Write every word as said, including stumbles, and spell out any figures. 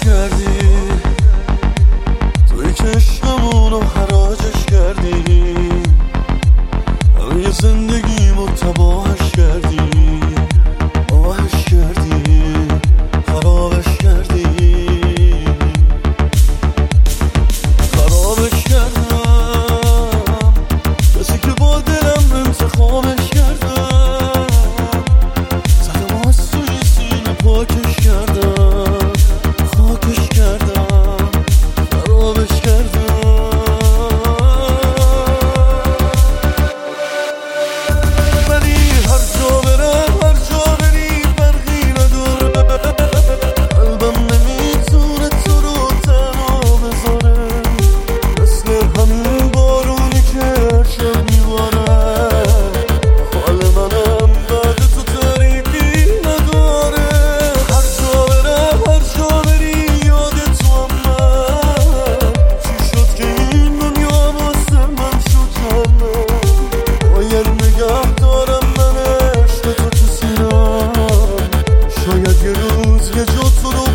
کردی، توی که عشقمونو حراجش کردی، همه زندگیمو تباهش کردی، آهش کردی، خرابش کردی، خرابش کردم. کسی که با دلم انتخابش کردم، زدم از توی سینه پاکش کردم، خاکش کردم، خرابش کردم. ولی هر جا برم، هر جا بری فرقی نداره، قلبم نمیتونه تو رو تنها بذاره، مثل همین بارونی که هر شب میباره، حال منم بعد تو تعریفی نداره. هر جا برم، هر جا بری یاد تو هم من، چی شد که این دنیا واسه من شد جهنم. باید نگه دارم من عشق تو تو سینم، شاید یه روز یه جا تو رو